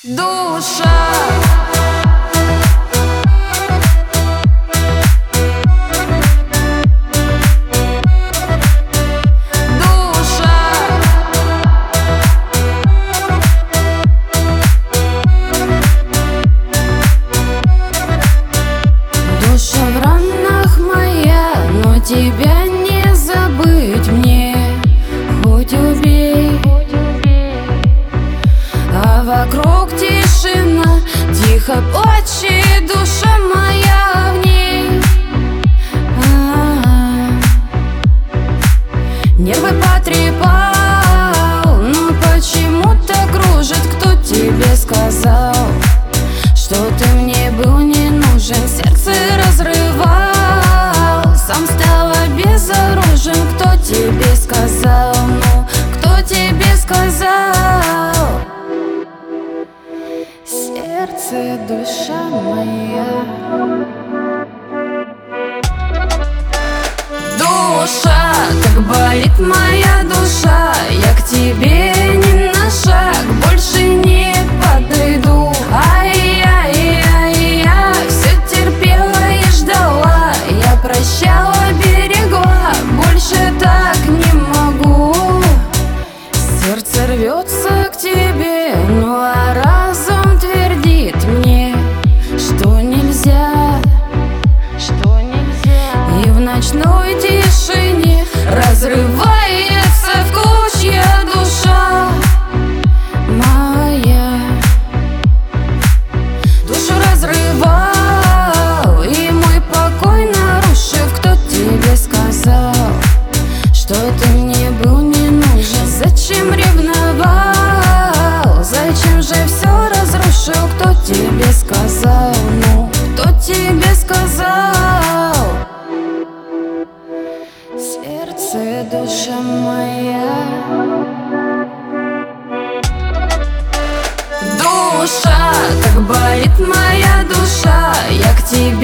душа. Душа в ранах моя, но тебя не забыть мне, хоть убей. А вокруг тишина, тихо плачет душа моя в ней. Нервы потрепал, но почему-то кружит. Кто тебе сказал, что ты мне был не нужен? Сердце разрывал, сам стал обезоружен. Кто тебе сказал, ну, кто тебе сказал? Сердце, душа моя. Душа, как болит моя душа, я к тебе ни на шаг больше не подойду. Ай-яй-яй-яй, все терпела и ждала, я прощала, берегла, больше так не могу. Сердце рвется к тебе, ну а разум твердит мне, что нельзя, что нельзя. И в ночной тишине разрывается в клочья душа моя. Душу разрывал и мой покой нарушив. Кто тебе сказал, что ты мне был не нужен? Зачем ревновал? Зачем же все разрушил? Кто тебе сказал, ну, кто тебе сказал? Сердце, душа моя. Душа, как болит моя душа, я к тебе